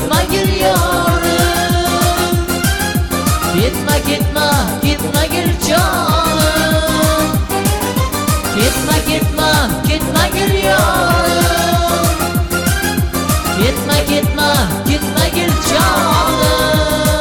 ketma gel yorim. Ketma ketma ketma gel canım. Ketma ketma ketma gel yorim. Ketma ketma ketma gel canım.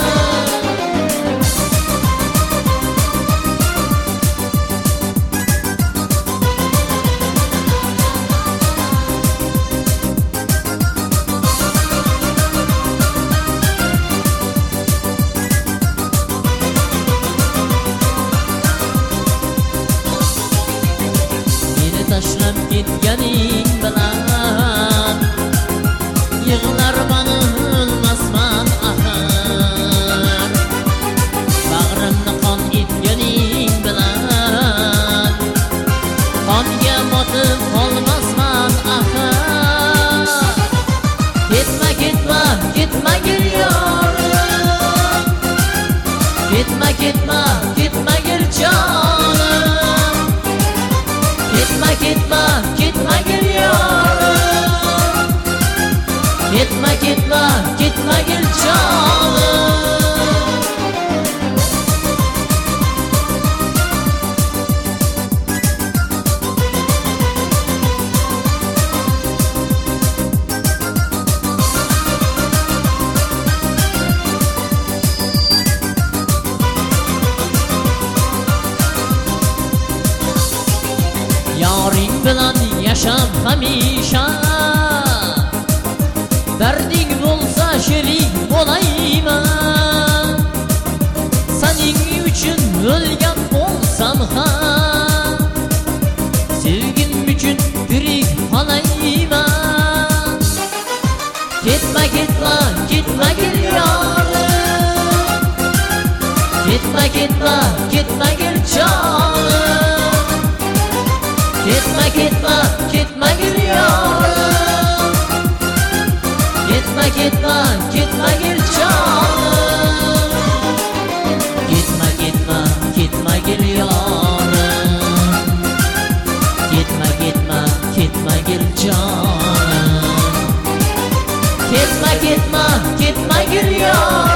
Tashlab ketganing bilan yig'larman o'lmasman axir. Bag'rimni qon etganing bilan qonga botib qolmasman axir. Ketma ketma ketma gel yorim. Ketma ketma ketma gel canım. Ketma ketma ketma gel yorim. Ketma ketma ketma gel canım. Yoring bilan yashab hamisha, darding bo'lsa sherik bo'layman. Sening uchun o'lgan bo'lsam ham, sevgim uchun tirik qolayman. Ketma ketma ketma gel yorim. Ketma ketma ketma gel canım. Ketma ketma ketma gel yorim. Ketma ketma ketma gel canım. Ketma ketma ketma gel yorim. Ketma ketma ketma gel canım. Ketma ketma ketma gel yorim.